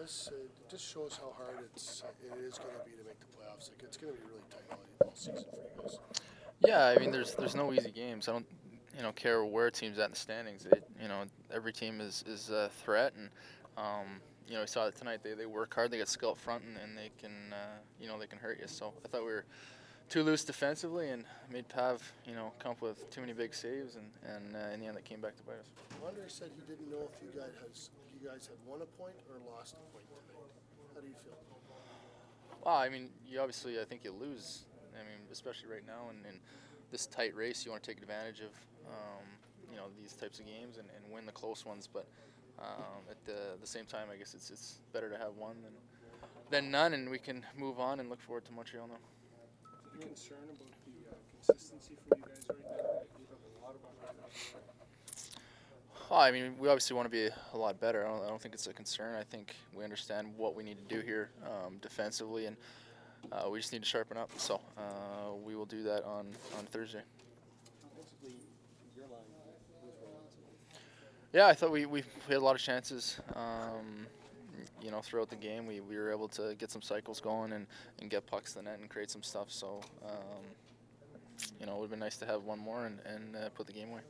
this just shows how hard it is going to be to make the playoffs. Like it's going to be really tight all season for you guys. Yeah, I mean, there's no easy games. I don't, care where a team's at in the standings. Every team is a threat, and we saw that tonight. They work hard. They got skill up front, and they can, they can hurt you. So I thought we were too loose defensively and made Pav, come up with too many big saves, and in the end, that came back to bite us. Wander said he didn't know if you guys had won a point or lost a point tonight. How do you feel? Well, I mean, I think you lose. I mean, especially right now in this tight race, you want to take advantage of, these types of games and win the close ones. But at the same time, I guess it's better to have one than none, and we can move on and look forward to Montreal now. Is there concern about the consistency for you guys right now? You have a lot of opportunities. Well, I mean, we obviously want to be a lot better. I don't think it's a concern. I think we understand what we need to do here defensively, and we just need to sharpen up. So we will do that on Thursday. Offensively, your line was rolling tonight. Yeah, I thought we had a lot of chances. Throughout the game, we were able to get some cycles going and get pucks to the net and create some stuff. So, it would have been nice to have one more and put the game away.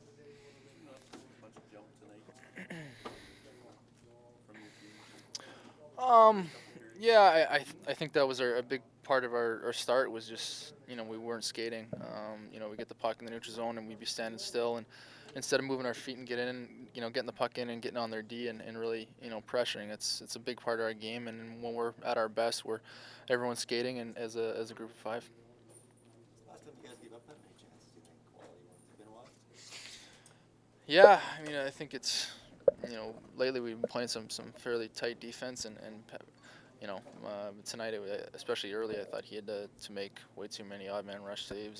Yeah, I think that was a big part of our start was just, we weren't skating. We get the puck in the neutral zone and we'd be standing still, and instead of moving our feet and getting the puck in and getting on their D and really, pressuring. It's a big part of our game, and when we're at our best, everyone's skating and as a group of five. Last time you guys gave up that many chances, do you think quality ones? It's been a while. Yeah, I mean, I think it's, lately we've been playing some fairly tight defense, and tonight, especially early, I thought he had to make way too many odd man rush saves,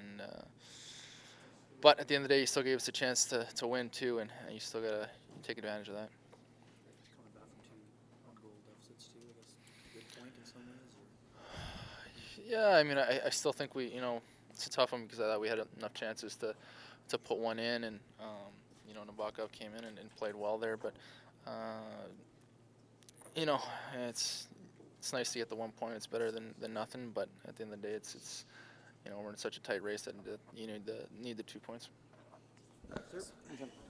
but at the end of the day, he still gave us a chance to win too, and you still gotta take advantage of that. Coming back from 2-1 goal deficits too, I guess a good point in some ways. Yeah, I mean, I still think it's a tough one because I thought we had enough chances to put one in, and Nabokov came in and played well there, but it's nice to get the 1 point. It's better than nothing, but at the end of the day, it's we're in such a tight race that you need the 2 points. Sir?